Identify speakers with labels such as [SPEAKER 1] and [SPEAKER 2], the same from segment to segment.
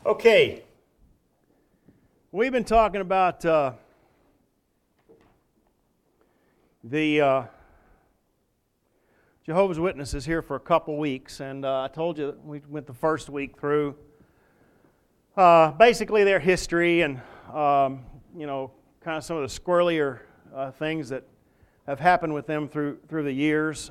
[SPEAKER 1] Okay, we've been talking about the Jehovah's Witnesses here for a couple weeks, and I told you that we went the first week through basically their history and kind of some of the squirrelier things that have happened with them through the years.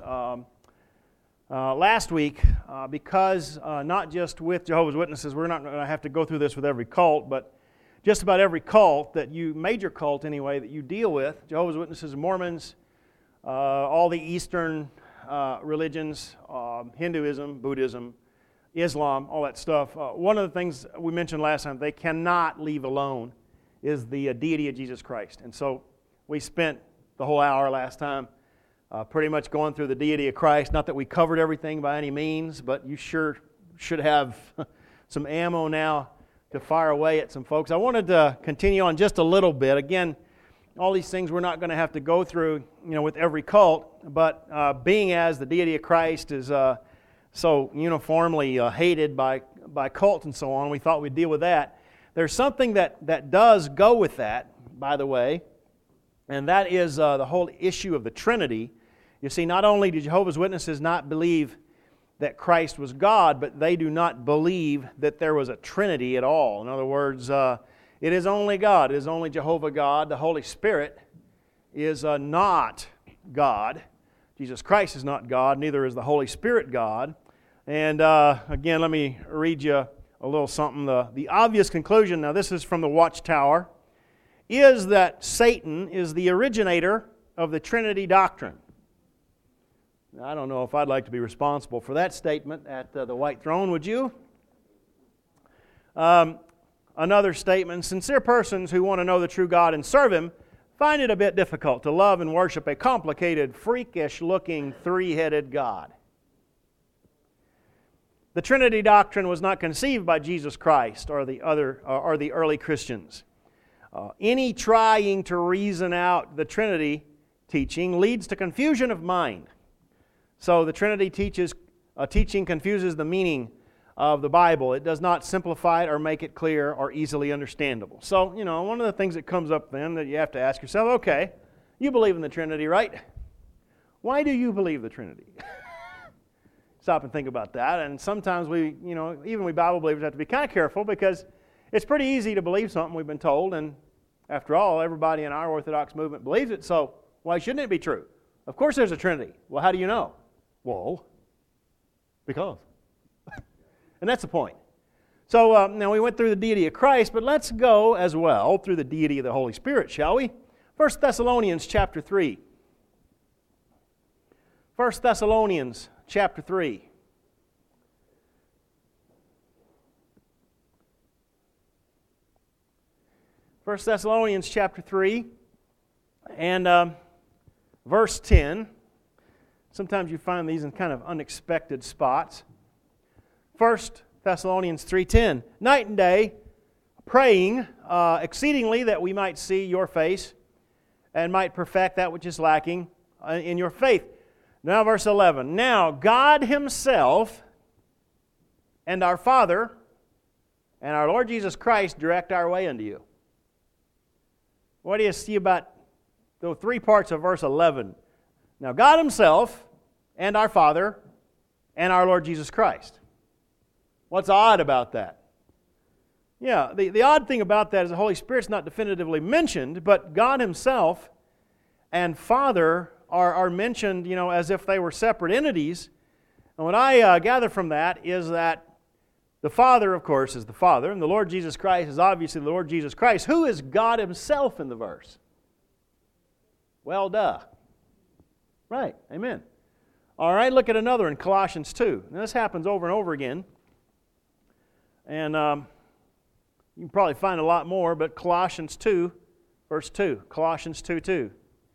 [SPEAKER 1] Last week, because not just with Jehovah's Witnesses, we're not going to have to go through this with every cult, but just about every cult major cult anyway, that you deal with, Jehovah's Witnesses, Mormons, all the Eastern religions, Hinduism, Buddhism, Islam, all that stuff. One of the things we mentioned last time they cannot leave alone is the deity of Jesus Christ. And so we spent the whole hour last time pretty much going through the deity of Christ. Not that we covered everything by any means, but you sure should have some ammo now to fire away at some folks. I wanted to continue on just a little bit. Again, all these things we're not going to have to go through, with every cult, but being as the deity of Christ is so uniformly hated by cults and so on, we thought we'd deal with that. There's something that does go with that, by the way, and that is the whole issue of the Trinity. You see, not only do Jehovah's Witnesses not believe that Christ was God, but they do not believe that there was a Trinity at all. In other words, it is only God. It is only Jehovah God. The Holy Spirit is not God. Jesus Christ is not God. Neither is the Holy Spirit God. And again, let me read you a little something. The obvious conclusion, now this is from the Watchtower, is that Satan is the originator of the Trinity doctrine. Now, I don't know if I'd like to be responsible for that statement at the White Throne, would you? Another statement, sincere persons who want to know the true God and serve Him find it a bit difficult to love and worship a complicated, freakish-looking, three-headed God. The Trinity doctrine was not conceived by Jesus Christ or the early Christians. Any trying to reason out the Trinity teaching leads to confusion of mind. So the Trinity teaching confuses the meaning of the Bible. It does not simplify it or make it clear or easily understandable. So, one of the things that comes up then that you have to ask yourself, okay, you believe in the Trinity, right? Why do you believe the Trinity? Stop and think about that. And sometimes even we Bible believers have to be kind of careful because it's pretty easy to believe something we've been told, and after all, everybody in our Orthodox movement believes it, so why shouldn't it be true? Of course there's a Trinity. Well, how do you know? Well, because. And that's the point. So now we went through the deity of Christ, but let's go as well through the deity of the Holy Spirit, shall we? 1 Thessalonians chapter 3. 1 Thessalonians chapter 3. First Thessalonians chapter 3 and verse 10. Sometimes you find these in kind of unexpected spots. 1 Thessalonians 3:10. Night and day, praying exceedingly that we might see your face and might perfect that which is lacking in your faith. Now verse 11. Now God Himself and our Father and our Lord Jesus Christ direct our way unto you. What do you see about the three parts of verse 11? Now, God Himself and our Father and our Lord Jesus Christ. What's odd about that? Yeah, the odd thing about that is the Holy Spirit's not definitively mentioned, but God Himself and Father are mentioned, as if they were separate entities. And what I gather from that is that the Father, of course, is the Father, and the Lord Jesus Christ is obviously the Lord Jesus Christ. Who is God Himself in the verse? Well, duh. Right, amen. All right, look at another in Colossians 2. Now, this happens over and over again. And you can probably find a lot more, but Colossians 2, verse 2. Colossians 2:2.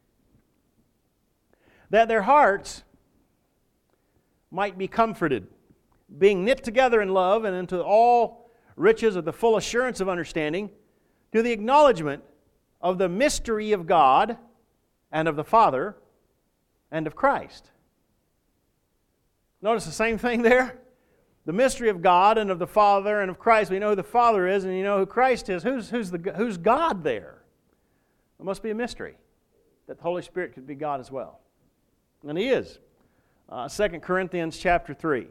[SPEAKER 1] That their hearts might be comforted, being knit together in love and into all riches of the full assurance of understanding, to the acknowledgement of the mystery of God and of the Father and of Christ. Notice the same thing there? the mystery of God and of the Father and of Christ. We know who the Father is and you know who Christ is. Who's God there? It must be a mystery that the Holy Spirit could be God as well. And He is. 2 Corinthians chapter 3.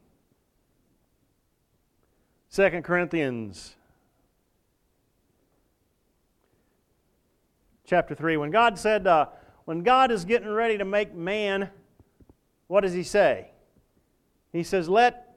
[SPEAKER 1] 2 Corinthians chapter 3. When God said, when God is getting ready to make man, what does He say? He says, let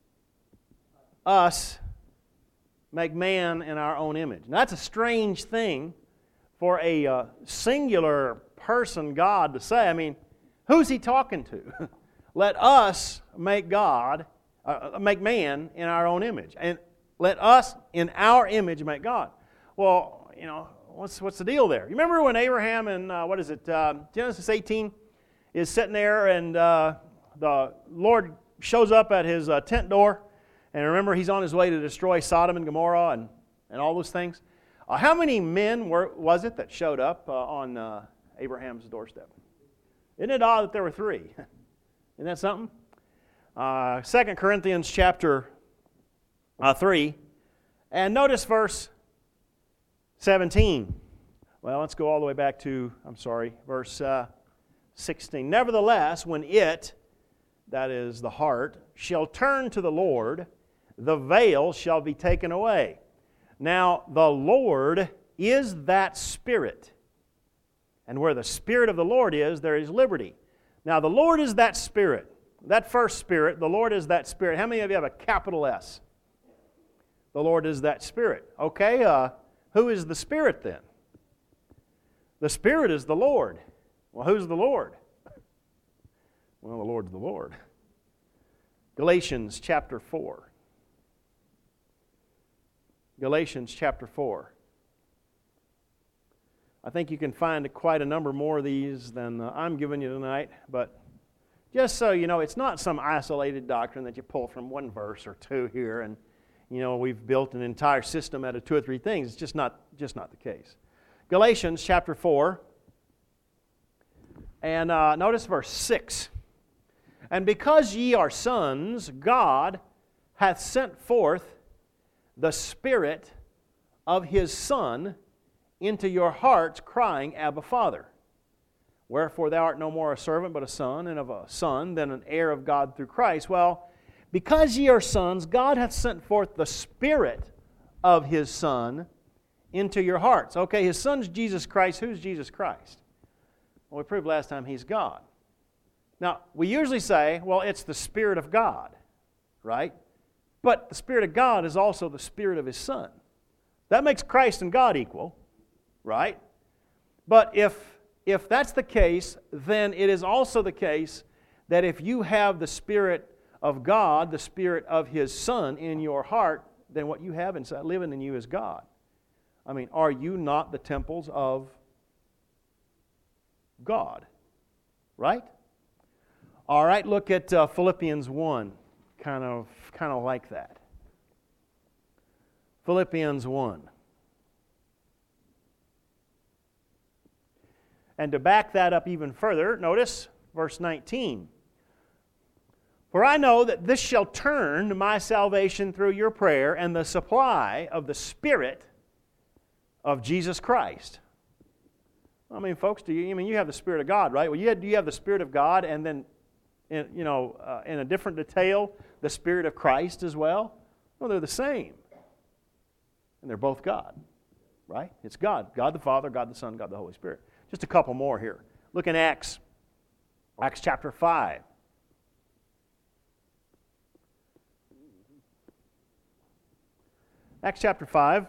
[SPEAKER 1] us make man in our own image. Now, that's a strange thing for a singular person, God, to say. I mean, who's He talking to? Let us make make man in our own image. And let us in our image make God. Well, you know, what's the deal there? You remember when Abraham in, Genesis 18 is sitting there and the Lord shows up at his tent door, and remember he's on his way to destroy Sodom and Gomorrah and all those things. How many men was it that showed up on Abraham's doorstep? Isn't it odd that there were 3? Isn't that something? 2 Corinthians chapter 3, and notice verse 17. Well, let's go all the way back to, verse 16. Nevertheless, when it, that is the heart, shall turn to the Lord, the veil shall be taken away. Now, the Lord is that Spirit. And where the Spirit of the Lord is, there is liberty. Now, the Lord is that Spirit. That first Spirit, the Lord is that Spirit. How many of you have a capital S? The Lord is that Spirit. Okay, who is the Spirit then? The Spirit is the Lord. Well, who's the Lord? Well, the Lord's the Lord. Galatians chapter 4. Galatians chapter 4. I think you can find quite a number more of these than I'm giving you tonight, but just so you know, it's not some isolated doctrine that you pull from one verse or two here, and you know we've built an entire system out of 2 or 3 things. It's just not the case. Galatians chapter 4, and notice verse 6. And because ye are sons, God hath sent forth the Spirit of His Son into your hearts, crying, Abba, Father. Wherefore thou art no more a servant, but a son, and of a son, then an heir of God through Christ. Well, because ye are sons, God hath sent forth the Spirit of His Son into your hearts. Okay, His Son's Jesus Christ. Who's Jesus Christ? Well, we proved last time He's God. Now, we usually say, well, it's the Spirit of God, right? But the Spirit of God is also the Spirit of His Son. That makes Christ and God equal, right? But if that's the case, then it is also the case that if you have the Spirit of God, the Spirit of His Son in your heart, then what you have inside living in you is God. I mean, are you not the temples of God? Right? All right, look at Philippians 1, kind of like that. Philippians 1. And to back that up even further, notice verse 19. For I know that this shall turn to my salvation through your prayer and the supply of the Spirit of Jesus Christ. I mean, folks, you have the Spirit of God, right? Well, do you have the Spirit of God and then, in a different detail, the Spirit of Christ as well? Well, they're the same. And they're both God, right? It's God. God the Father, God the Son, God the Holy Spirit. Just a couple more here. Look in Acts chapter 5. Acts chapter 5.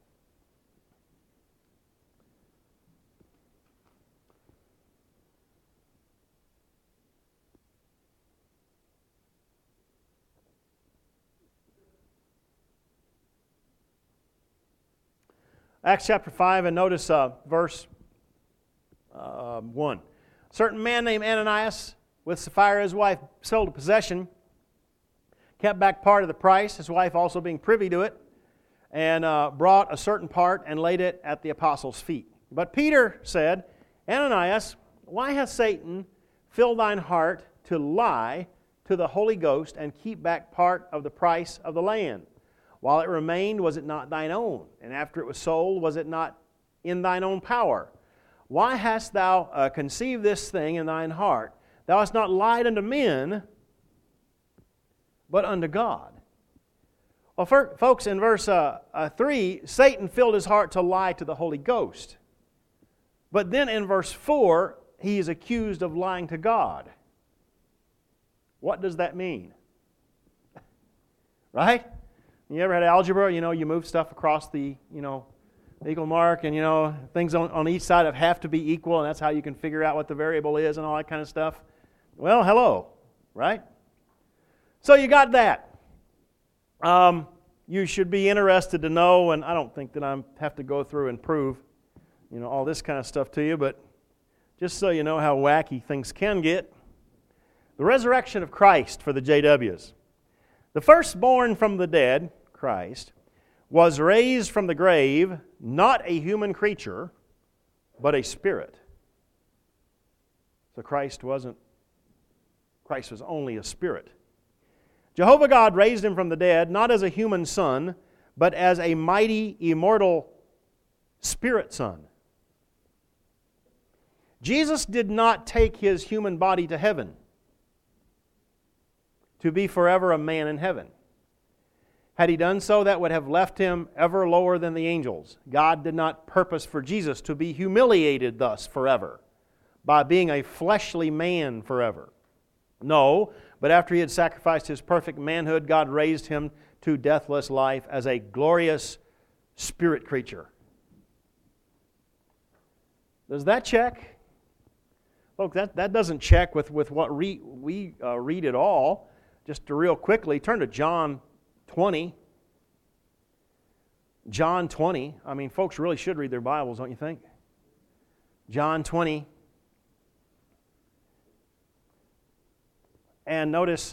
[SPEAKER 1] Acts chapter 5, and notice verse 1. A certain man named Ananias, with Sapphira his wife, sold a possession, kept back part of the price, his wife also being privy to it, and brought a certain part and laid it at the apostles' feet. But Peter said, Ananias, why hath Satan filled thine heart to lie to the Holy Ghost and keep back part of the price of the land? While it remained, was it not thine own? And after it was sold, was it not in thine own power? Why hast thou conceived this thing in thine heart? Thou hast not lied unto men, but unto God. Well, folks, in verse 3, Satan filled his heart to lie to the Holy Ghost. But then in verse 4, he is accused of lying to God. What does that mean? Right? You ever had algebra? You move stuff across the, equal mark, and, things on each side have to be equal, and that's how you can figure out what the variable is and all that kind of stuff. Well, hello, right? So you got that. You should be interested to know, and I don't think that I have to go through and prove, all this kind of stuff to you, but just so you know how wacky things can get. The resurrection of Christ for the JWs. The firstborn from the dead, Christ, was raised from the grave, not a human creature, but a spirit. So Christ was only a spirit. Jehovah God raised him from the dead, not as a human son, but as a mighty, immortal spirit son. Jesus did not take his human body to heaven to be forever a man in heaven. Had he done so, that would have left him ever lower than the angels. God did not purpose for Jesus to be humiliated thus forever by being a fleshly man forever. No, but after he had sacrificed his perfect manhood, God raised him to deathless life as a glorious spirit creature. Does that check? Folks, that doesn't check with what we read at all. Just to real quickly, turn to John 20. John 20. I mean, folks really should read their Bibles, don't you think? John 20. And notice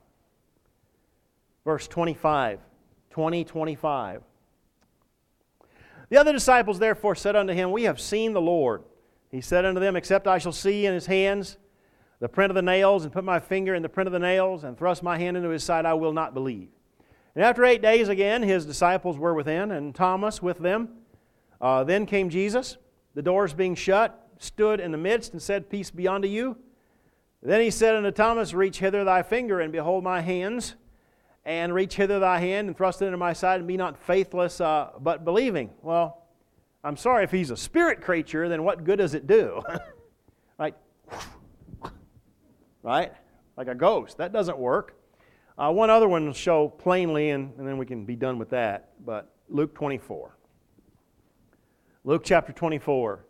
[SPEAKER 1] verse 25. 20:25. The other disciples therefore said unto him, We have seen the Lord. He said unto them, Except I shall see in his hands the print of the nails, and put my finger in the print of the nails, and thrust my hand into his side, I will not believe. And after 8 days again, his disciples were within, and Thomas with them. Then came Jesus, the doors being shut, stood in the midst, and said, Peace be unto you. Then he said unto Thomas, Reach hither thy finger, and behold my hands, and reach hither thy hand, and thrust it into my side, and be not faithless, but believing. Well, I'm sorry, if he's a spirit creature, then what good does it do? Right? Like a ghost. That doesn't work. One other one will show plainly, and then we can be done with that. But Luke 24. Luke chapter 24.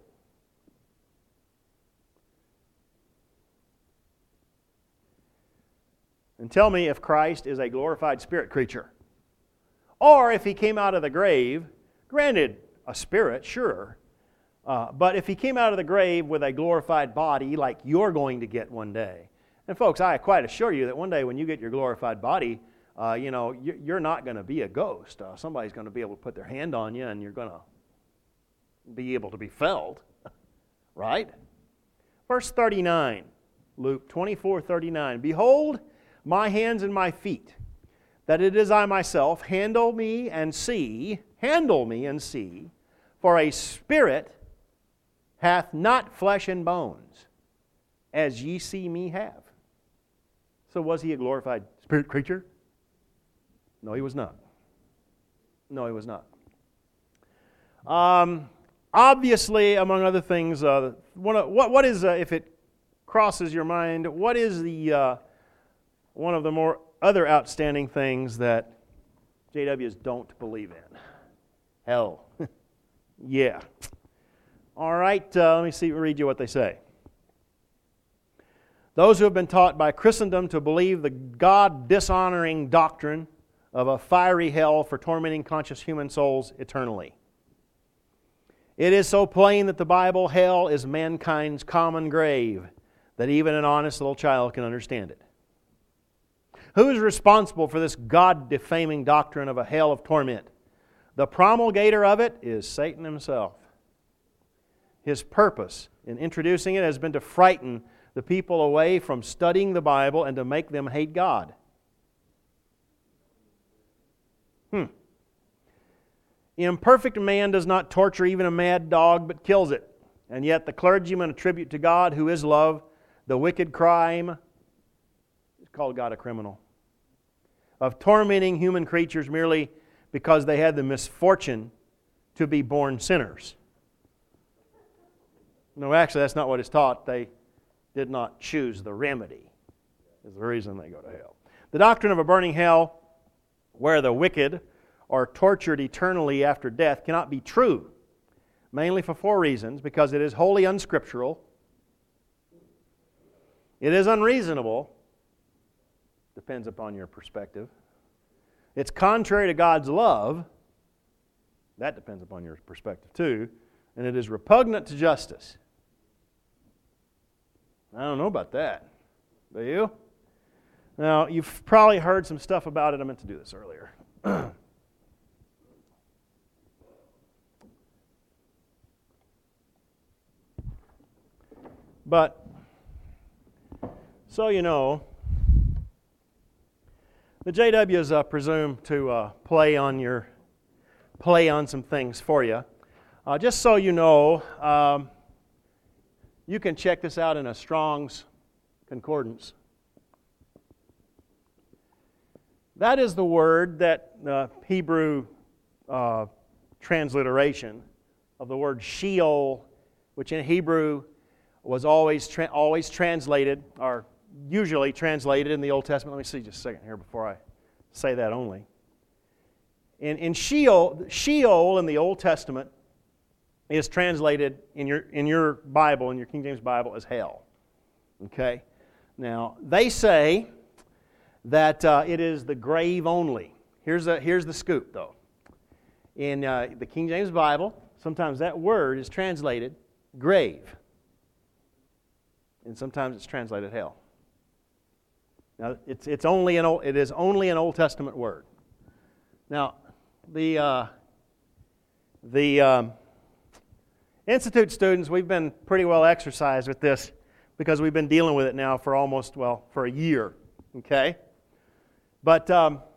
[SPEAKER 1] And tell me if Christ is a glorified spirit creature. Or if he came out of the grave, granted, a spirit, sure. But if he came out of the grave with a glorified body like you're going to get one day. And folks, I quite assure you that one day when you get your glorified body, you're not going to be a ghost. Somebody's going to be able to put their hand on you and you're going to be able to be felt. Right? Verse 39, Luke 24:39. Behold my hands and my feet, that it is I myself. Handle me and see, for a spirit hath not flesh and bones, as ye see me have. So was he a glorified spirit creature? No, he was not. No, he was not. Obviously, among other things, what is, if it crosses your mind, what is the one of the more other outstanding things that JWs don't believe in? Hell. Yeah. All right, let me read you what they say. Those who have been taught by Christendom to believe the God-dishonoring doctrine of a fiery hell for tormenting conscious human souls eternally. It is so plain that the Bible, hell, is mankind's common grave that even an honest little child can understand it. Who is responsible for this God-defaming doctrine of a hell of torment? The promulgator of it is Satan himself. His purpose in introducing it has been to frighten the people away from studying the Bible and to make them hate God. Imperfect man does not torture even a mad dog, but kills it. And yet the clergymen attribute to God, who is love, the wicked crime, it's called God a criminal, of tormenting human creatures merely because they had the misfortune to be born sinners. No, actually, that's not what is taught. They did not choose the remedy, is the reason they go to hell. The doctrine of a burning hell, where the wicked are tortured eternally after death, cannot be true, mainly for 4 reasons. Because it is wholly unscriptural, it is unreasonable, depends upon your perspective, it's contrary to God's love, that depends upon your perspective too, and it is repugnant to justice. I don't know about that. Do you? Now, you've probably heard some stuff about it. I meant to do this earlier. But, so you know, the JWs presume to play on some things for you. Just so you know, you can check this out in a Strong's Concordance. That is the word that Hebrew transliteration of the word Sheol, which in Hebrew was always translated, or usually translated in the Old Testament. Let me see just a second here before I say that only. In Sheol in the Old Testament is translated in your Bible, in your King James Bible, as hell. Okay? Now, they say that it is the grave only. Here's the scoop, though. In the King James Bible, sometimes that word is translated grave. And sometimes it's translated hell. Now, it is only an Old Testament word. Now, the Institute students, we've been pretty well exercised with this because we've been dealing with it now for for a year. Okay? But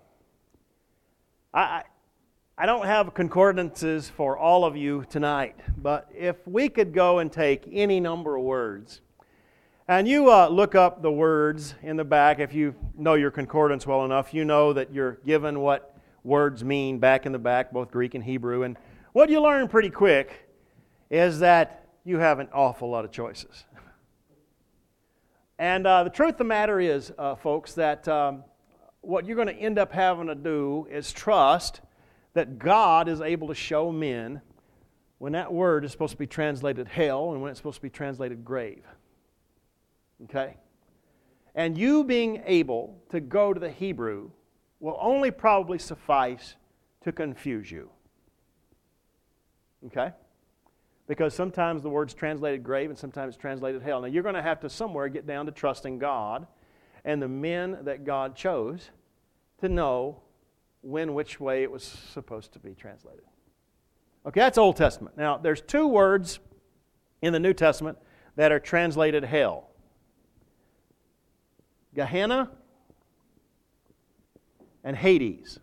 [SPEAKER 1] I don't have concordances for all of you tonight, but if we could go and take any number of words, and you look up the words in the back, if you know your concordance well enough, you know that you're given what words mean back in the back, both Greek and Hebrew. And what you learn pretty quick is that you have an awful lot of choices. And the truth of the matter is, folks, that what you're going to end up having to do is trust that God is able to show men when that word is supposed to be translated hell and when it's supposed to be translated grave. Okay? And you being able to go to the Hebrew will only probably suffice to confuse you. Okay? Because sometimes the word's translated grave and sometimes it's translated hell. Now you're going to have to somewhere get down to trusting God and the men that God chose to know which way it was supposed to be translated. Okay, that's Old Testament. Now, there's 2 words in the New Testament that are translated hell. Gehenna and Hades.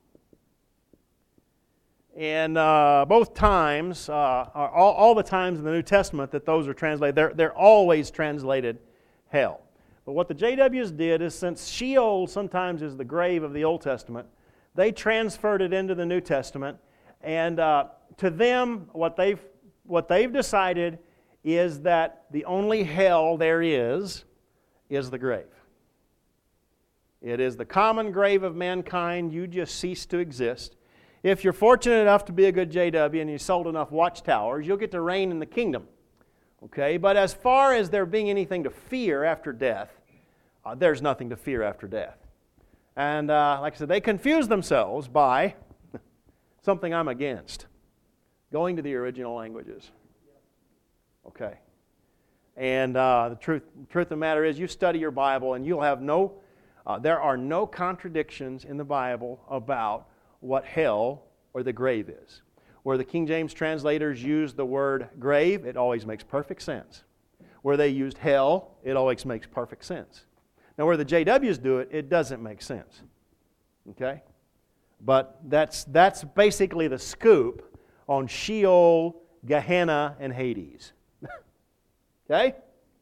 [SPEAKER 1] And both times, all the times in the New Testament that those are translated, they're always translated hell. But what the JWs did is, since Sheol sometimes is the grave of the Old Testament, they transferred it into the New Testament. And to them, what they've decided is that the only hell there is the grave. It is the common grave of mankind. You just cease to exist. If you're fortunate enough to be a good JW and you sold enough watchtowers, you'll get to reign in the kingdom. Okay? But as far as there being anything to fear after death, there's nothing to fear after death. And like I said, they confuse themselves by something I'm against. Going to the original languages. Okay? And the truth of the matter is, you study your Bible and you'll have there are no contradictions in the Bible about what hell or the grave is. Where the King James translators use the word grave, it always makes perfect sense. Where they used hell, it always makes perfect sense. Now, where the JWs do it, it doesn't make sense. Okay? But that's basically the scoop on Sheol, Gehenna, and Hades. Okay?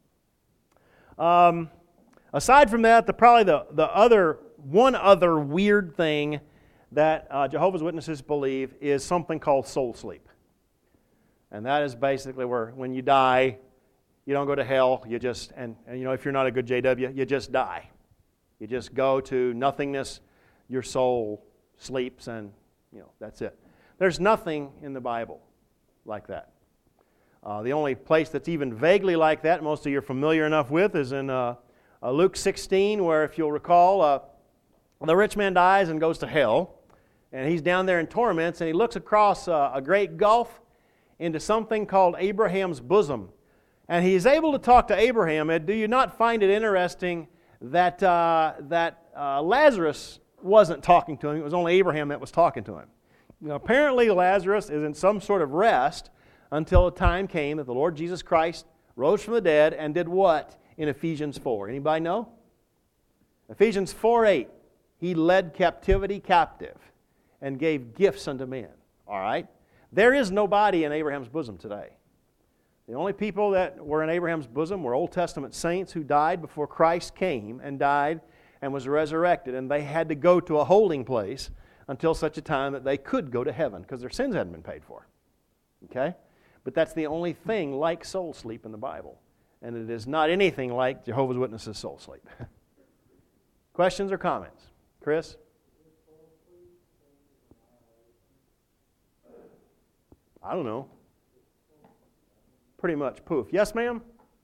[SPEAKER 1] Aside from that, one other weird thing that Jehovah's Witnesses believe is something called soul sleep. And that is basically where when you die, you don't go to hell, you just, and if you're not a good JW, you just die. You just go to nothingness, your soul sleeps, and that's it. There's nothing in the Bible like that. The only place that's even vaguely like that, most of you are familiar enough with, is in Luke 16, where if you'll recall, the rich man dies and goes to hell, and he's down there in torments, and he looks across a great gulf into something called Abraham's bosom. And he is able to talk to Abraham. And do you not find it interesting that Lazarus wasn't talking to him? It was only Abraham that was talking to him. Apparently Lazarus is in some sort of rest until a time came that the Lord Jesus Christ rose from the dead and did what in Ephesians 4? Anybody know? Ephesians 4:8. He led captivity captive and gave gifts unto men. All right? There is nobody in Abraham's bosom today. The only people that were in Abraham's bosom were Old Testament saints who died before Christ came and died and was resurrected. And they had to go to a holding place until such a time that they could go to heaven because their sins hadn't been paid for. Okay? But that's the only thing like soul sleep in the Bible. And it is not anything like Jehovah's Witnesses' soul sleep. Questions or comments? Chris? I don't know. Pretty much poof. Yes, ma'am?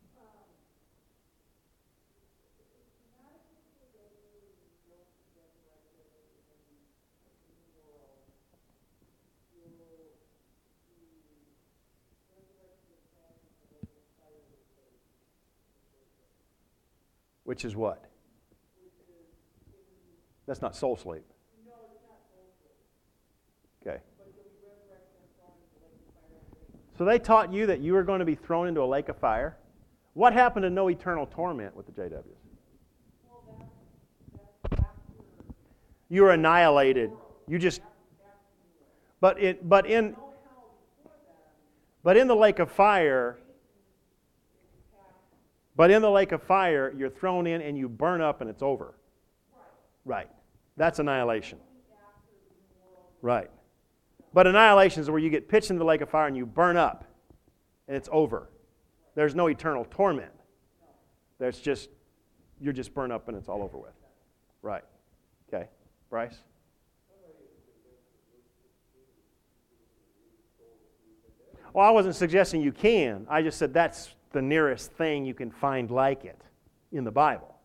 [SPEAKER 1] Which is what? That's not soul sleep. Okay. So they taught you that you were going to be thrown into a lake of fire. What happened to no eternal torment with the JWs? You were annihilated. You just. But in the lake of fire. But in the lake of fire, you're thrown in and you burn up and it's over. Right. That's annihilation. Right. But annihilation is where you get pitched into the lake of fire and you burn up and it's over. There's no eternal torment. There's just, you're just burned up and it's all over with. Right. Okay. Bryce? Well, I wasn't suggesting you can. I just said that's the nearest thing you can find like it in the Bible.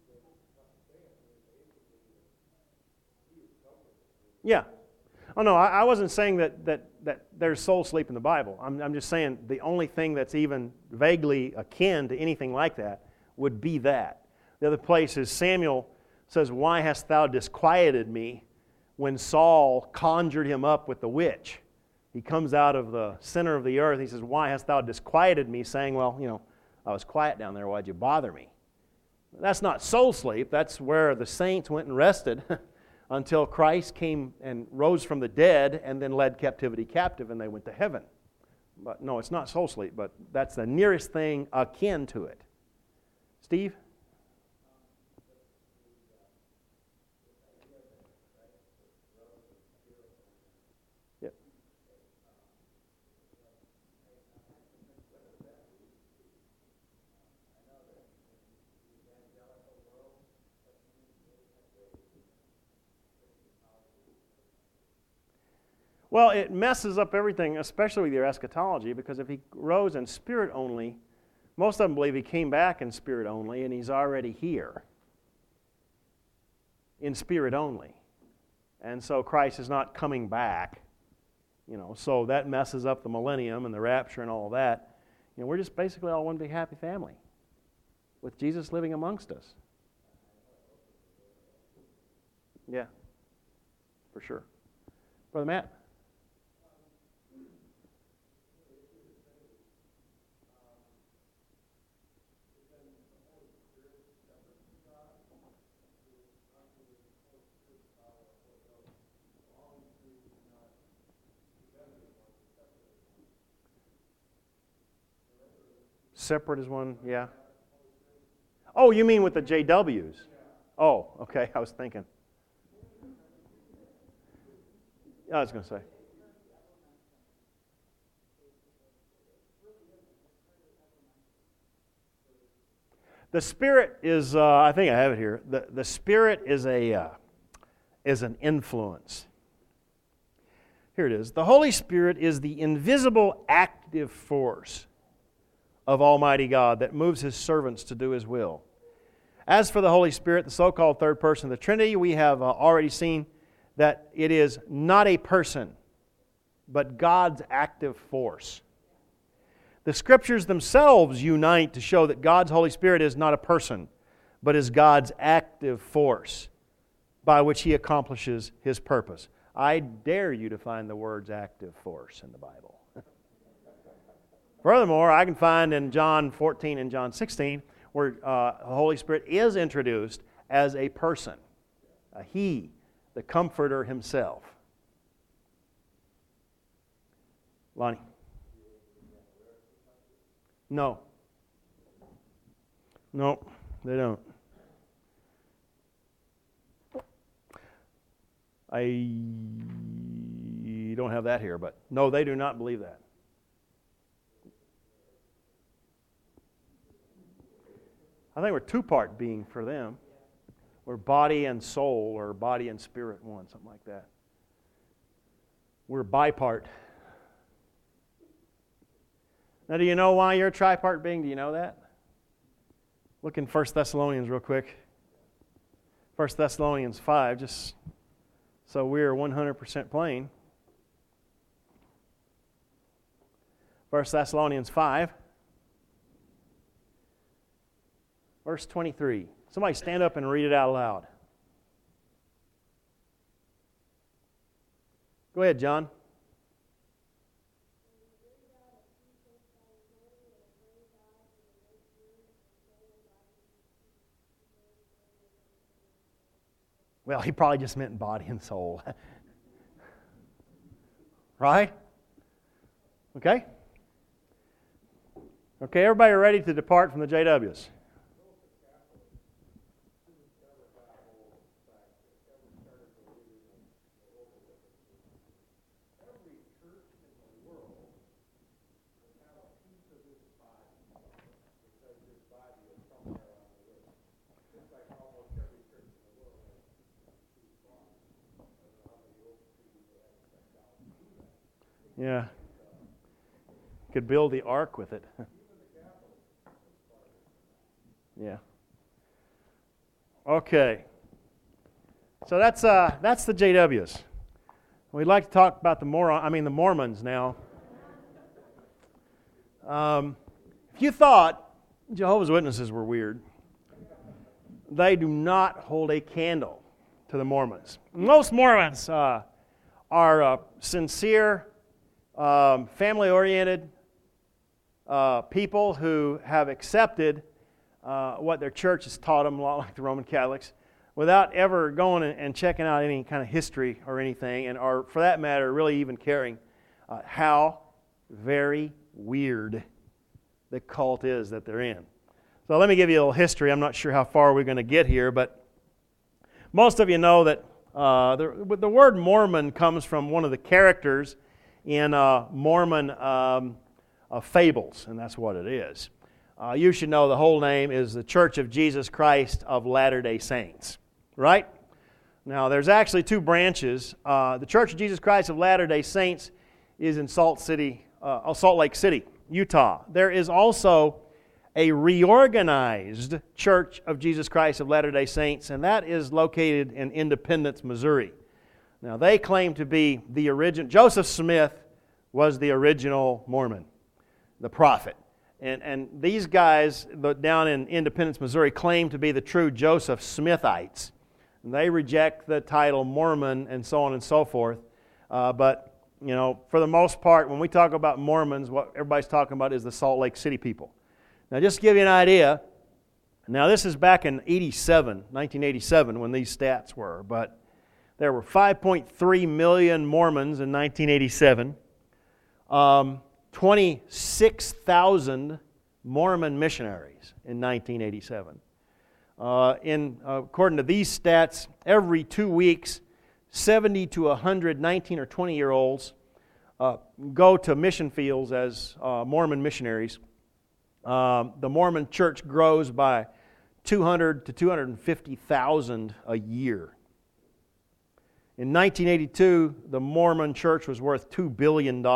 [SPEAKER 1] Yeah. Oh, no, I wasn't saying that there's soul sleep in the Bible. I'm just saying the only thing that's even vaguely akin to anything like that would be that. The other place is Samuel says, "Why hast thou disquieted me?" when Saul conjured him up with the witch. He comes out of the center of the earth. He says, "Why hast thou disquieted me?" saying, well, I was quiet down there. Why'd you bother me? That's not soul sleep. That's where the saints went and rested until Christ came and rose from the dead and then led captivity captive and they went to heaven. But no, it's not soul sleep, but that's the nearest thing akin to it. Steve? Yep. Well, it messes up everything, especially with your eschatology, because if he rose in spirit only, most of them believe he came back in spirit only, and he's already here in spirit only. And so Christ is not coming back, so that messes up the millennium and the rapture and all of that. We're just basically all one big happy family with Jesus living amongst us. Yeah, for sure. Brother Matt? Separate is one, yeah. Oh, you mean with the JWs? Oh, okay, I was thinking. I was going to say. The Spirit is, I think I have it here. The Spirit is an influence. Here it is. The Holy Spirit is the invisible active force of Almighty God that moves His servants to do His will. As for the Holy Spirit, the so-called third person of the Trinity, we have already seen that it is not a person, but God's active force. The Scriptures themselves unite to show that God's Holy Spirit is not a person, but is God's active force by which He accomplishes His purpose. I dare you to find the words active force in the Bible. Furthermore, I can find in John 14 and John 16 where the Holy Spirit is introduced as a person, a He, the Comforter Himself. Lonnie? No. No, they don't. I don't have that here, but no, they do not believe that. I think we're two-part being for them. We're body and soul, or body and spirit one, something like that. We're bipart. Now, do you know why you're a tripart being? Do you know that? Look in 1 Thessalonians real quick. 1 Thessalonians 5, just so we're 100% plain. 1 Thessalonians 5, verse 23. Somebody stand up and read it out loud. Go ahead, John. Well, he probably just meant body and soul. Right? Okay? Okay, everybody ready to depart from the JWs? Yeah. Could build the ark with it. Yeah. Okay. So that's the JWs. We'd like to talk about the Mormons now. If you thought Jehovah's Witnesses were weird, they do not hold a candle to the Mormons. Most Mormons are sincere, family-oriented people who have accepted what their church has taught them, a lot like the Roman Catholics, without ever going and checking out any kind of history or anything, and or for that matter, really even caring how very weird the cult is that they're in. So let me give you a little history. I'm not sure how far we're going to get here, but most of you know that the word Mormon comes from one of the characters in Mormon fables, and that's what it is. You should know the whole name is the Church of Jesus Christ of Latter-day Saints, right? Now, there's actually two branches. The Church of Jesus Christ of Latter-day Saints is in Salt Lake City, Utah. There is also a reorganized Church of Jesus Christ of Latter-day Saints, and that is located in Independence, Missouri. Now, they claim to be the original. Joseph Smith was the original Mormon, the prophet. And these guys down in Independence, Missouri, claim to be the true Joseph Smithites. And they reject the title Mormon and so on and so forth. But, for the most part, when we talk about Mormons, what everybody's talking about is the Salt Lake City people. Now, just to give you an idea, now this is back in 1987, when these stats were, but there were 5.3 million Mormons in 1987. 26,000 Mormon missionaries in 1987. According to these stats, every 2 weeks, 70 to 100 19 or 20-year-olds go to mission fields as Mormon missionaries. The Mormon church grows by 200 to 250,000 a year. In 1982, the Mormon church was worth $2 billion.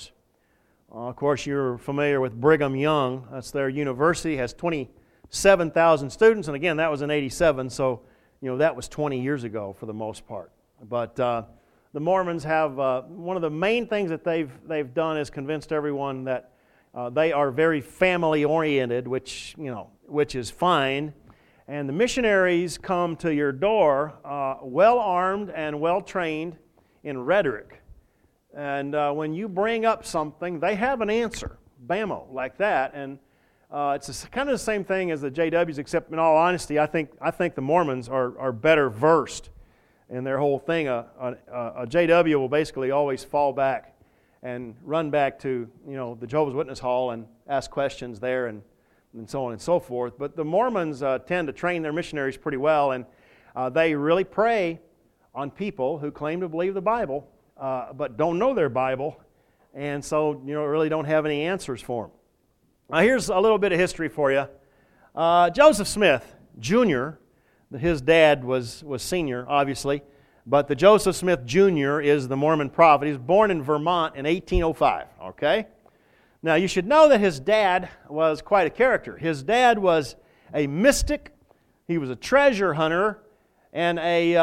[SPEAKER 1] Of course, you're familiar with Brigham Young. That's their university, has 27,000 students, and again, that was in 87, so that was 20 years ago for the most part. But the Mormons have one of the main things that they've done is convinced everyone that they are very family-oriented, which is fine. And the missionaries come to your door well-armed and well-trained in rhetoric. And when you bring up something, they have an answer, bammo, like that. And it's kind of the same thing as the JWs, except in all honesty, I think the Mormons are better versed in their whole thing. A JW will basically always fall back and run back to the Jehovah's Witness Hall and ask questions there and so on and so forth. But the Mormons tend to train their missionaries pretty well, and they really prey on people who claim to believe the Bible but don't know their Bible, and so really don't have any answers for them. Now here's a little bit of history for you. Joseph Smith Jr., his dad was senior, obviously, but the Joseph Smith Jr. is the Mormon prophet. He was born in Vermont in 1805, okay? Now, you should know that his dad was quite a character. His dad was a mystic, he was a treasure hunter, and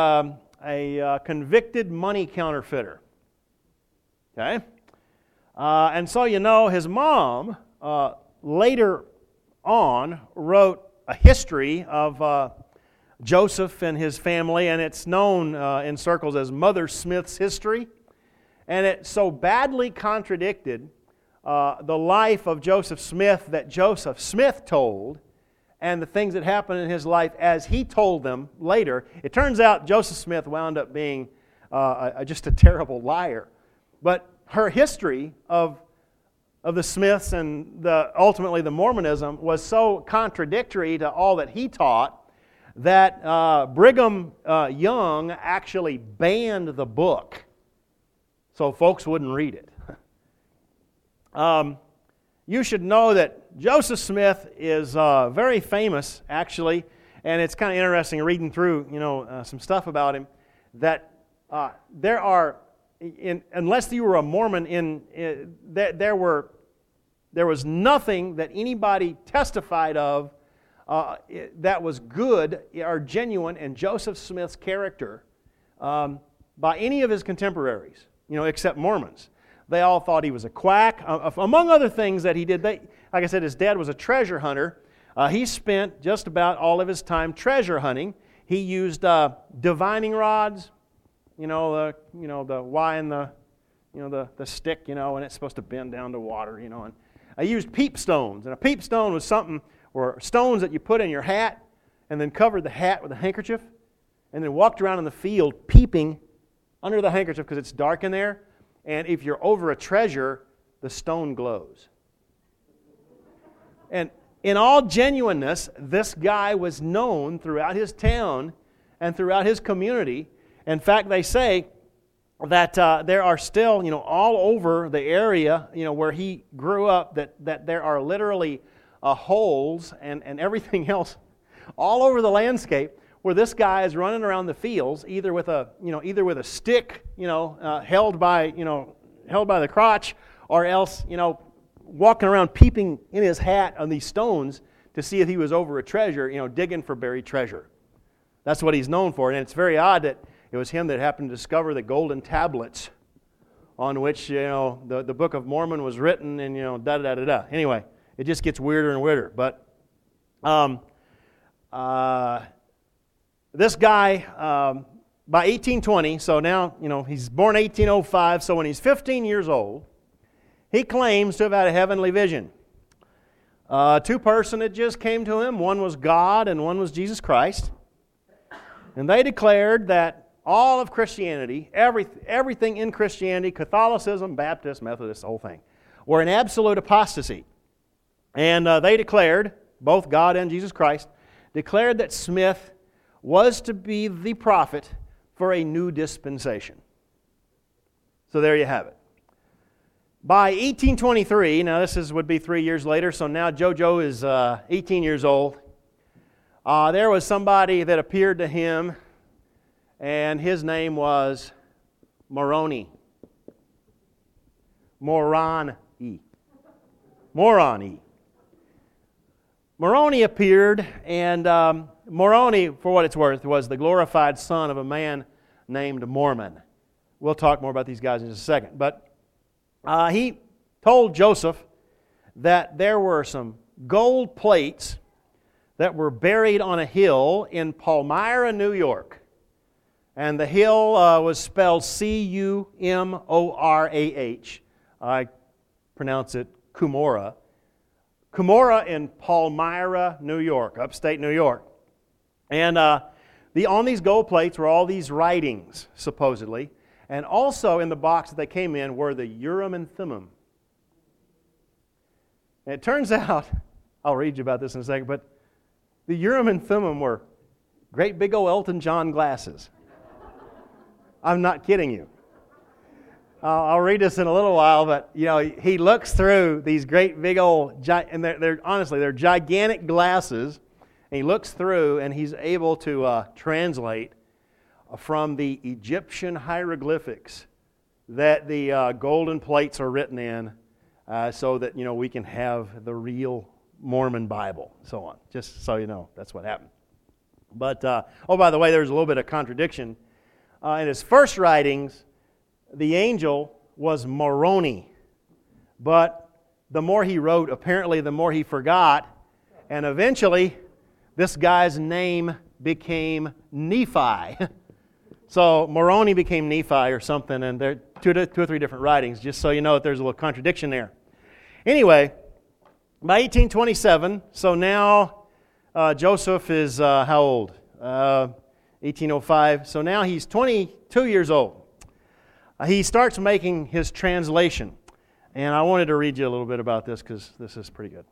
[SPEAKER 1] a convicted money counterfeiter. Okay? And so his mom later on wrote a history of Joseph and his family, and it's known in circles as Mother Smith's history. And it so badly contradicted the life of Joseph Smith that Joseph Smith told and the things that happened in his life as he told them later. It turns out Joseph Smith wound up being just a terrible liar. But her history of the Smiths and ultimately the Mormonism was so contradictory to all that he taught that Brigham Young actually banned the book so folks wouldn't read it. You should know that Joseph Smith is very famous, actually, and it's kind of interesting reading through, some stuff about him, that there are, unless you were a Mormon, there was nothing that anybody testified of that was good or genuine in Joseph Smith's character by any of his contemporaries, except Mormons. They all thought he was a quack. Among other things that he did, like I said, his dad was a treasure hunter. He spent just about all of his time treasure hunting. He used divining rods, the Y and the stick, and it's supposed to bend down to water, And I used peep stones, and a peep stone was something, or stones that you put in your hat, and then covered the hat with a handkerchief, and then walked around in the field peeping under the handkerchief because it's dark in there. And if you're over a treasure, the stone glows. And in all genuineness, this guy was known throughout his town and throughout his community. In fact, they say that there are still, all over the area, where he grew up, that there are literally holes and everything else all over the landscape where this guy is running around the fields, either with a stick, held by the crotch, or else, walking around peeping in his hat on these stones to see if he was over a treasure, digging for buried treasure. That's what he's known for, and it's very odd that it was him that happened to discover the golden tablets on which, the Book of Mormon was written, and, da-da-da-da-da. Anyway, it just gets weirder and weirder, but this guy, by 1820, so now, he's born 1805, so when he's 15 years old, he claims to have had a heavenly vision. Two personages came to him. One was God and one was Jesus Christ. And they declared that all of Christianity, everything in Christianity, Catholicism, Baptist, Methodist, the whole thing, were in absolute apostasy. And they declared, both God and Jesus Christ, declared that Smith was to be the prophet for a new dispensation. So there you have it. By 1823, now this would be 3 years later, so now JoJo is 18 years old. There was somebody that appeared to him, and his name was Moroni. Moroni. Moroni appeared, and Moroni, for what it's worth, was the glorified son of a man named Mormon. We'll talk more about these guys in just a second. But he told Joseph that there were some gold plates that were buried on a hill in Palmyra, New York. And the hill was spelled C-U-M-O-R-A-H. I pronounce it Cumorah. Cumorah in Palmyra, New York, upstate New York. And on these gold plates were all these writings, supposedly. And also in the box that they came in were the Urim and Thummim. And it turns out, I'll read you about this in a second, but the Urim and Thummim were great big old Elton John glasses. I'm not kidding you. I'll read this in a little while, but he looks through these great big old, and they're gigantic glasses. And he looks through, and he's able to translate from the Egyptian hieroglyphics that the golden plates are written in, so that we can have the real Mormon Bible, so on. Just so you know, that's what happened. But by the way, there's a little bit of contradiction in his first writings. The angel was Moroni, but the more he wrote, apparently the more he forgot, and eventually this guy's name became Nephi. So Moroni became Nephi or something, and there are two or three different writings, just so you know that there's a little contradiction there. Anyway, by 1827, so now Joseph is how old? 1805. So now he's 22 years old. He starts making his translation. And I wanted to read you a little bit about this because this is pretty good.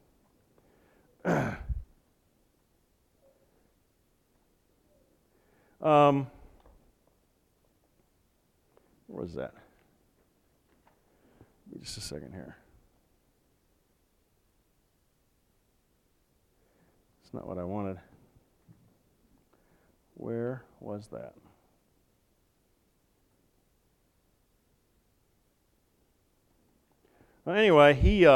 [SPEAKER 1] Where was that? Give me just a second here. It's not what I wanted. Where was that? Well, anyway, he,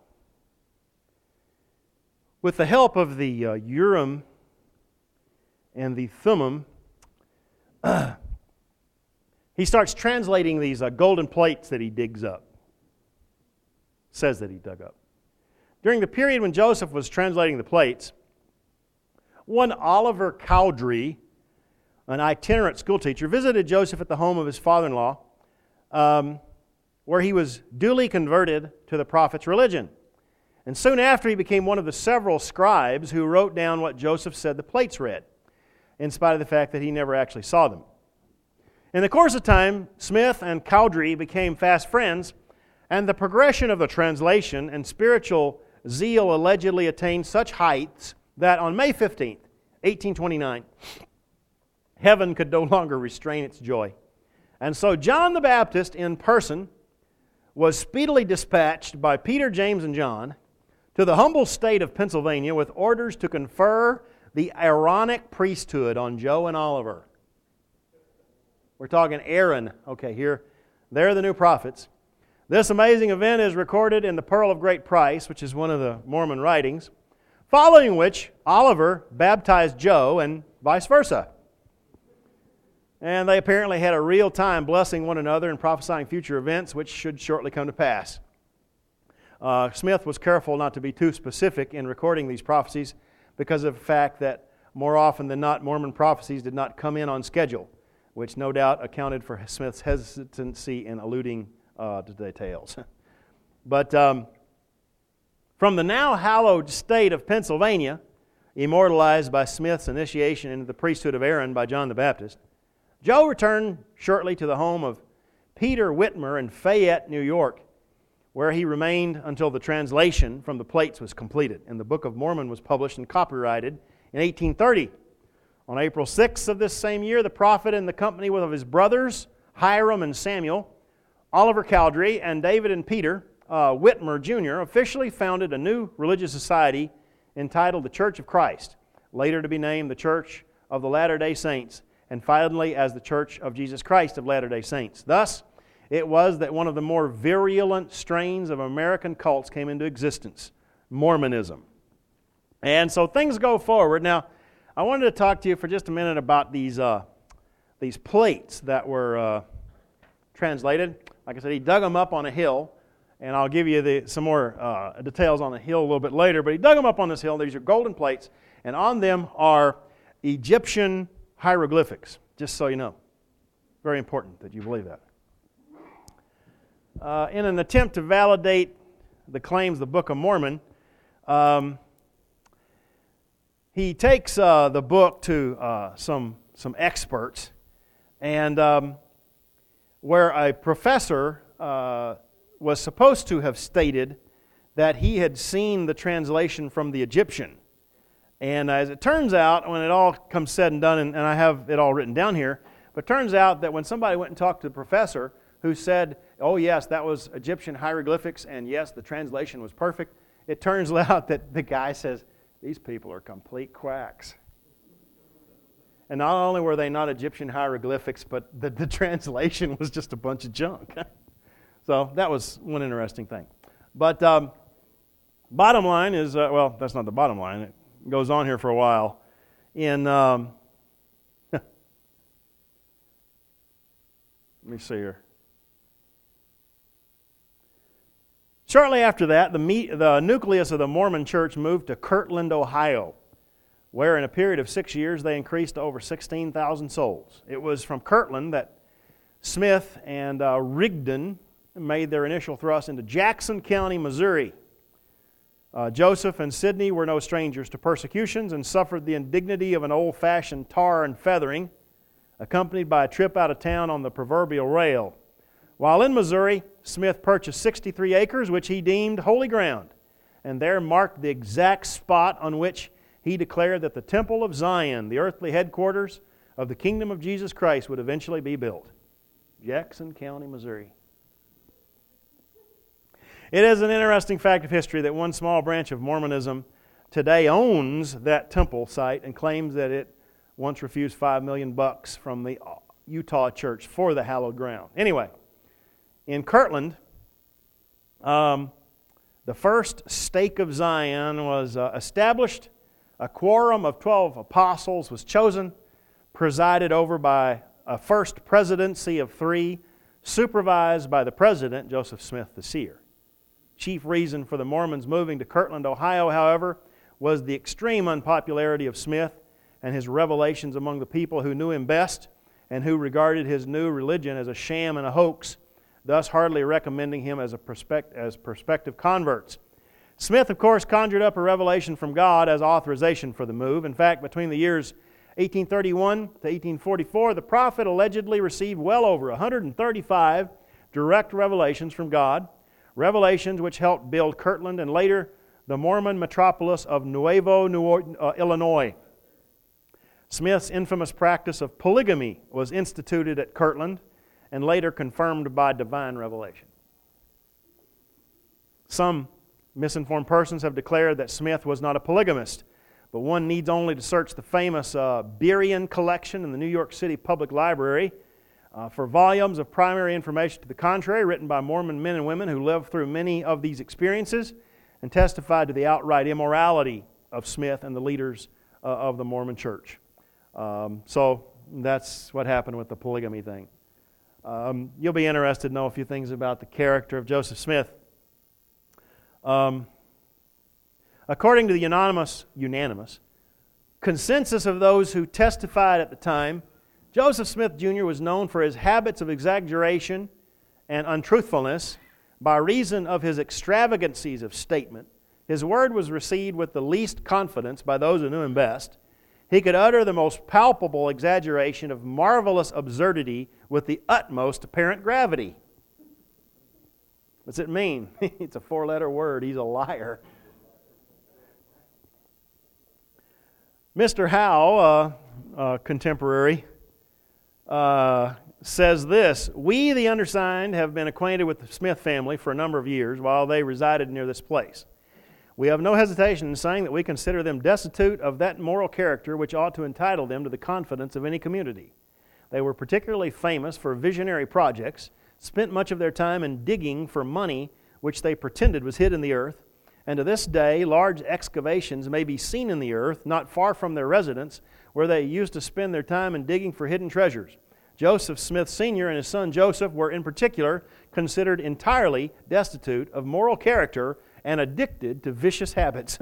[SPEAKER 1] with the help of the Urim and the Thummim, he starts translating these golden plates that he digs up. Says that he dug up. During the period when Joseph was translating the plates, one Oliver Cowdery, an itinerant schoolteacher, visited Joseph at the home of his father-in-law, where he was duly converted to the prophet's religion. And soon after, he became one of the several scribes who wrote down what Joseph said the plates read, in spite of the fact that he never actually saw them. In the course of time, Smith and Cowdery became fast friends, and the progression of the translation and spiritual zeal allegedly attained such heights that on May 15th, 1829, heaven could no longer restrain its joy. And so John the Baptist in person was speedily dispatched by Peter, James, and John to the humble state of Pennsylvania with orders to confer the Aaronic priesthood on Joe and Oliver. We're talking Aaron. Okay, here, they're the new prophets. This amazing event is recorded in the Pearl of Great Price, which is one of the Mormon writings, following which Oliver baptized Joe and vice versa. And they apparently had a real time blessing one another and prophesying future events which should shortly come to pass. Smith was careful not to be too specific in recording these prophecies because of the fact that more often than not, Mormon prophecies did not come in on schedule, which no doubt accounted for Smith's hesitancy in alluding to details. But from the now hallowed state of Pennsylvania, immortalized by Smith's initiation into the priesthood of Aaron by John the Baptist, Joe returned shortly to the home of Peter Whitmer in Fayette, New York, where he remained until the translation from the plates was completed. And the Book of Mormon was published and copyrighted in 1830. On April 6th of this same year, the prophet, in the company of his brothers, Hiram and Samuel, Oliver Cowdery, and David and Peter Whitmer Jr., officially founded a new religious society entitled the Church of Christ, later to be named the Church of the Latter-day Saints, and finally as the Church of Jesus Christ of Latter-day Saints. Thus, it was that one of the more virulent strains of American cults came into existence, Mormonism. And so things go forward. Now, I wanted to talk to you for just a minute about these plates that were translated. Like I said, he dug them up on a hill, and I'll give you some more details on the hill a little bit later, but he dug them up on this hill. These are golden plates, and on them are Egyptian hieroglyphics, just so you know. Very important that you believe that. In an attempt to validate the claims of the Book of Mormon, he takes the book to some experts, and where a professor was supposed to have stated that he had seen the translation from the Egyptian. And as it turns out, when it all comes said and done, and I have it all written down here, but it turns out that when somebody went and talked to the professor who said, oh yes, that was Egyptian hieroglyphics, and yes, the translation was perfect, it turns out that the guy says, these people are complete quacks. And not only were they not Egyptian hieroglyphics, but the translation was just a bunch of junk. So that was one interesting thing. But bottom line is, well, that's not the bottom line. It goes on here for a while. Let me see here. Shortly after that, the nucleus of the Mormon Church moved to Kirtland, Ohio, where in a period of 6 years they increased to over 16,000 souls. It was from Kirtland that Smith and Rigdon made their initial thrust into Jackson County, Missouri. Joseph and Sidney were no strangers to persecutions and suffered the indignity of an old-fashioned tar and feathering, accompanied by a trip out of town on the proverbial rail. While in Missouri, Smith purchased 63 acres, which he deemed holy ground, and there marked the exact spot on which he declared that the Temple of Zion, the earthly headquarters of the kingdom of Jesus Christ, would eventually be built. Jackson County, Missouri. It is an interesting fact of history that one small branch of Mormonism today owns that temple site and claims that it once refused $5 million from the Utah church for the hallowed ground. Anyway, in Kirtland, the first stake of Zion was established. A quorum of 12 apostles was chosen, presided over by a first presidency of 3, supervised by the president, Joseph Smith, the seer. Chief reason for the Mormons moving to Kirtland, Ohio, however, was the extreme unpopularity of Smith and his revelations among the people who knew him best and who regarded his new religion as a sham and a hoax, thus hardly recommending him as prospective converts. Smith, of course, conjured up a revelation from God as authorization for the move. In fact, between the years 1831 to 1844, the prophet allegedly received well over 135 direct revelations from God, revelations which helped build Kirtland and later the Mormon metropolis of Nuevo, Illinois. Smith's infamous practice of polygamy was instituted at Kirtland and later confirmed by divine revelation. Some misinformed persons have declared that Smith was not a polygamist, but one needs only to search the famous Berean collection in the New York City Public Library for volumes of primary information to the contrary, written by Mormon men and women who lived through many of these experiences and testified to the outright immorality of Smith and the leaders of the Mormon Church. So that's what happened with the polygamy thing. You'll be interested to know a few things about the character of Joseph Smith. According to the unanimous consensus of those who testified at the time, Joseph Smith Jr. was known for his habits of exaggeration and untruthfulness. By reason of his extravagancies of statement, his word was received with the least confidence by those who knew him best. He could utter the most palpable exaggeration of marvelous absurdity with the utmost apparent gravity. What's it mean? It's a 4-letter word. He's a liar. Mr. Howe, contemporary, says this: "We, the undersigned, have been acquainted with the Smith family for a number of years while they resided near this place. We have no hesitation in saying that we consider them destitute of that moral character which ought to entitle them to the confidence of any community. They were particularly famous for visionary projects, spent much of their time in digging for money which they pretended was hid in the earth, and to this day large excavations may be seen in the earth, not far from their residence, where they used to spend their time in digging for hidden treasures. Joseph Smith Sr. and his son Joseph were in particular considered entirely destitute of moral character and addicted to vicious habits."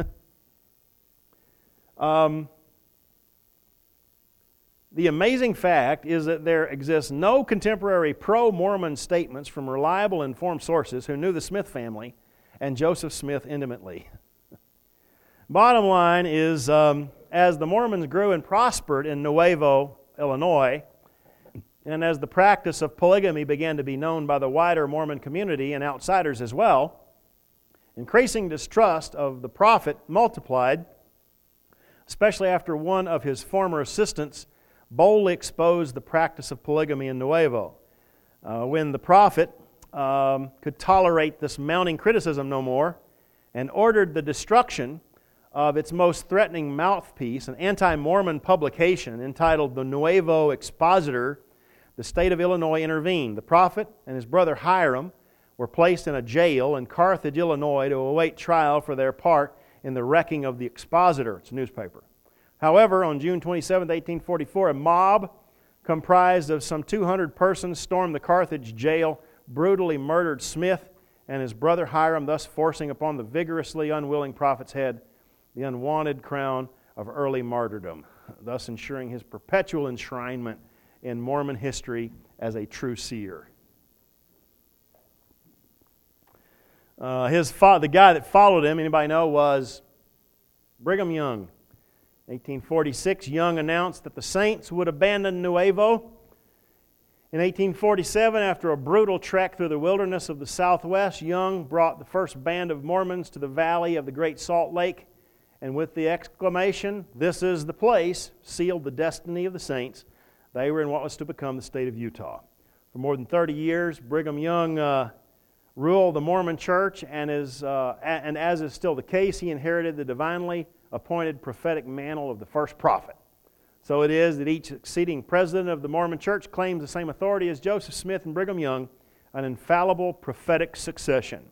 [SPEAKER 1] The amazing fact is that there exists no contemporary pro-Mormon statements from reliable informed sources who knew the Smith family and Joseph Smith intimately. Bottom line is, as the Mormons grew and prospered in Nuevo, Illinois, and as the practice of polygamy began to be known by the wider Mormon community and outsiders as well, increasing distrust of the prophet multiplied, especially after one of his former assistants boldly exposed the practice of polygamy in Nuevo. When the prophet could tolerate this mounting criticism no more and ordered the destruction of its most threatening mouthpiece, an anti-Mormon publication entitled the Nuevo Expositor, the state of Illinois intervened. The prophet and his brother Hiram were placed in a jail in Carthage, Illinois, to await trial for their part in the wrecking of the Expositor, its newspaper. However, on June 27, 1844, a mob comprised of some 200 persons stormed the Carthage jail, brutally murdered Smith and his brother Hiram, thus forcing upon the vigorously unwilling prophet's head the unwanted crown of early martyrdom, thus ensuring his perpetual enshrinement in Mormon history as a true seer. The guy that followed him, anybody know, was Brigham Young. 1846, Young announced that the saints would abandon Nuevo. In 1847, after a brutal trek through the wilderness of the Southwest, Young brought the first band of Mormons to the valley of the Great Salt Lake, and with the exclamation, "This is the place," sealed the destiny of the saints. They were in what was to become the state of Utah. For more than 30 years, Brigham Young ruled the Mormon Church, and as is still the case, he inherited the divinely appointed prophetic mantle of the first prophet. So it is that each succeeding president of the Mormon Church claims the same authority as Joseph Smith and Brigham Young, an infallible prophetic succession.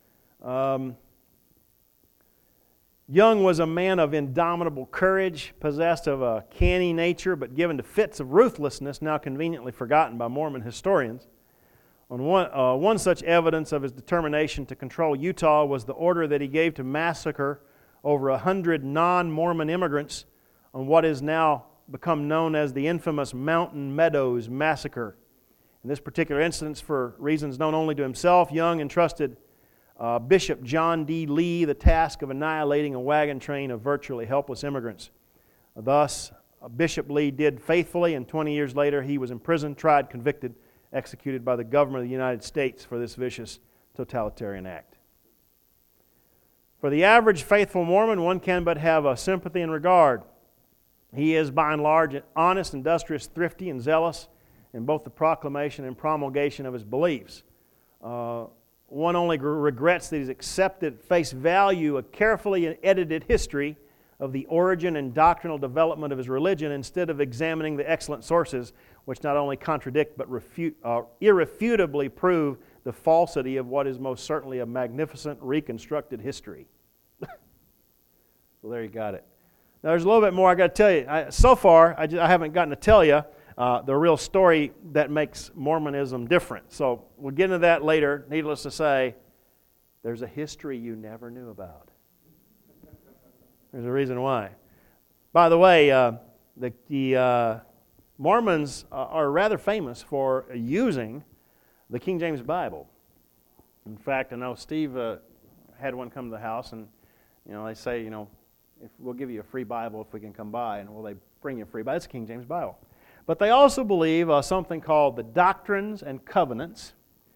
[SPEAKER 1] Young was a man of indomitable courage, possessed of a canny nature, but given to fits of ruthlessness now conveniently forgotten by Mormon historians. One such evidence of his determination to control Utah was the order that he gave to massacre over 100 non-Mormon immigrants on what is now become known as the infamous Mountain Meadows Massacre. In this particular instance, for reasons known only to himself, Young entrusted Bishop John D. Lee the task of annihilating a wagon train of virtually helpless immigrants. Thus, Bishop Lee did faithfully, and 20 years later he was imprisoned, tried, convicted, executed by the government of the United States for this vicious totalitarian act. For the average faithful Mormon, one can but have a sympathy and regard. He is, by and large, honest, industrious, thrifty, and zealous in both the proclamation and promulgation of his beliefs. One only regrets that he's accepted at face value a carefully edited history of the origin and doctrinal development of his religion instead of examining the excellent sources which not only contradict but irrefutably prove the falsity of what is most certainly a magnificent reconstructed history. Well, there you got it. Now, there's a little bit more I got to tell you. So far, I haven't gotten to tell you the real story that makes Mormonism different. So we'll get into that later. Needless to say, there's a history you never knew about. There's a reason why. By the way, the Mormons are rather famous for using the King James Bible. In fact, I know Steve had one come to the house, and they say, if we'll give you a free Bible if we can come by, and they bring you a free Bible. It's a King James Bible. But they also believe something called the Doctrines and Covenants,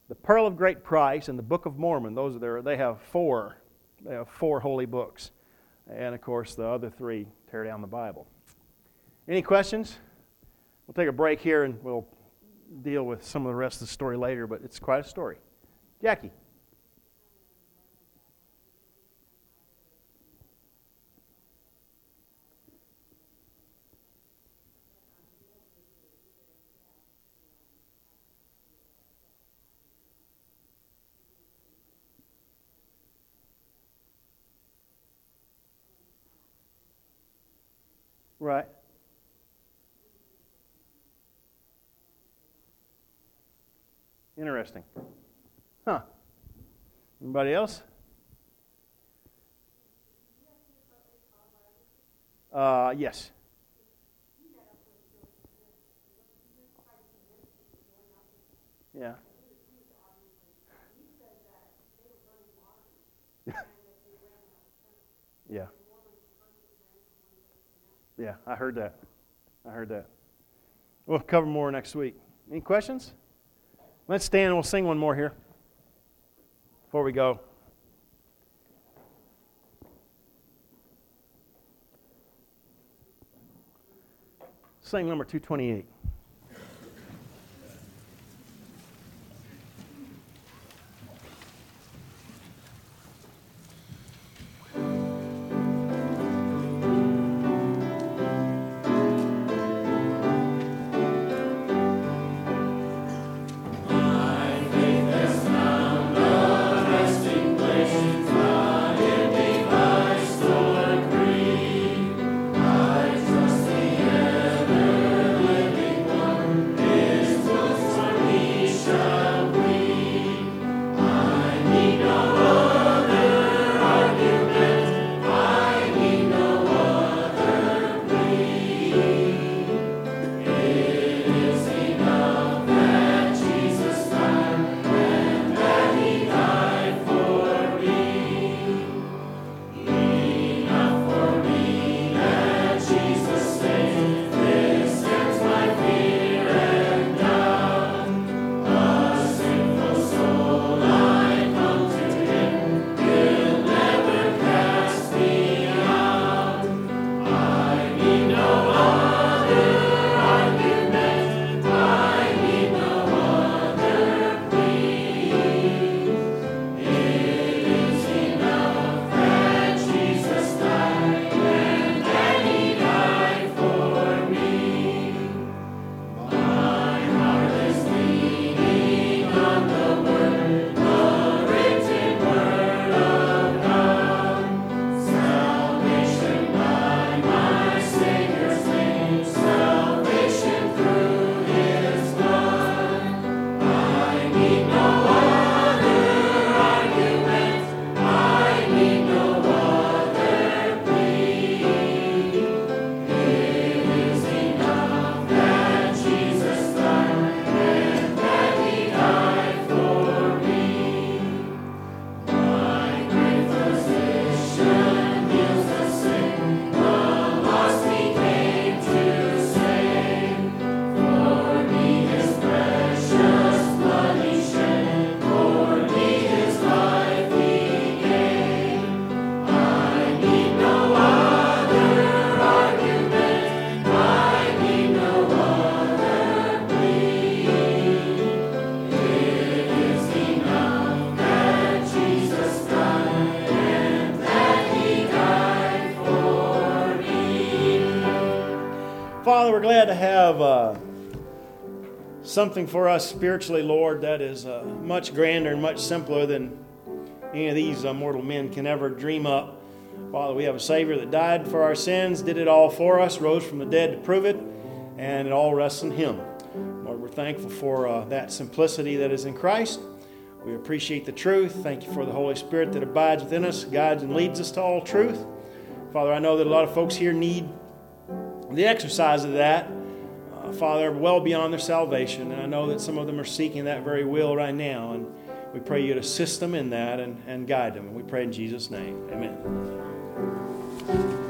[SPEAKER 1] the Pearl of Great Price, and the Book of Mormon. Those are they have four holy books. And, of course, the other three tear down the Bible. Any questions? We'll take a break here and we'll deal with some of the rest of the story later, but it's quite a story. Jackie. Right. Interesting. Huh. Anybody else? Yes. Yeah. Yeah. Yeah, I heard that. We'll cover more next week. Any questions? Let's stand and we'll sing one more here before we go. Sing number 228. Father, we're glad to have something for us spiritually, Lord, that is much grander and much simpler than any of these mortal men can ever dream up. Father, we have a Savior that died for our sins, did it all for us, rose from the dead to prove it, and it all rests in Him. Lord, we're thankful for that simplicity that is in Christ. We appreciate the truth. Thank you for the Holy Spirit that abides within us, guides and leads us to all truth. Father, I know that a lot of folks here need the exercise of that, Father, well beyond their salvation. And I know that some of them are seeking that very will right now. And we pray you to assist them in that and guide them. And we pray in Jesus' name. Amen.